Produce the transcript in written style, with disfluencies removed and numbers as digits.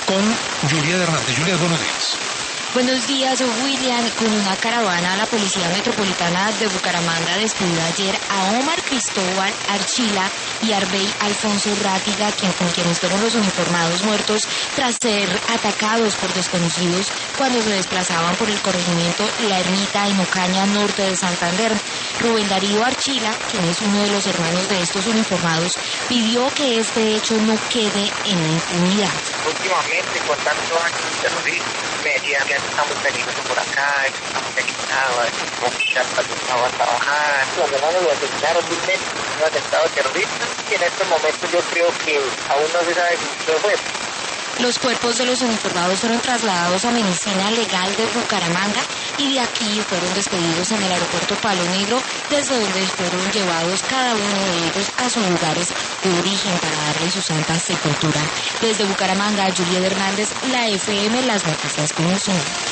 con Juliet Hernández. Juliet, buenos días. Buenos días, William. Con una caravana, la Policía Metropolitana de Bucaramanga despidió ayer a Omar Cristóbal Archila y Arbey Alfonso Rátiga, con quienes fueron los uniformados muertos tras ser atacados por desconocidos cuando se desplazaban por el corregimiento La Ermita en Ocaña, norte de Santander. Rubén Darío Archila, quien es uno de los hermanos de estos uniformados, pidió que este hecho no quede en la impunidad. Últimamente, con tantos actos terroristas, me decían que estamos peligrosos por acá, que estamos peligrosos, que ya no va a trabajar. Cuando no nos lo asesinaron, un atentado terrorista, y en estos momentos yo creo que aún no se sabe qué fue. Los cuerpos de los uniformados fueron trasladados a Medicina Legal de Bucaramanga y de aquí fueron despedidos en el aeropuerto Palo Negro, desde donde fueron llevados cada uno de ellos a sus lugares de origen para darle su santa sepultura. Desde Bucaramanga, Juliet Hernández, la FM, las noticias con Zoom.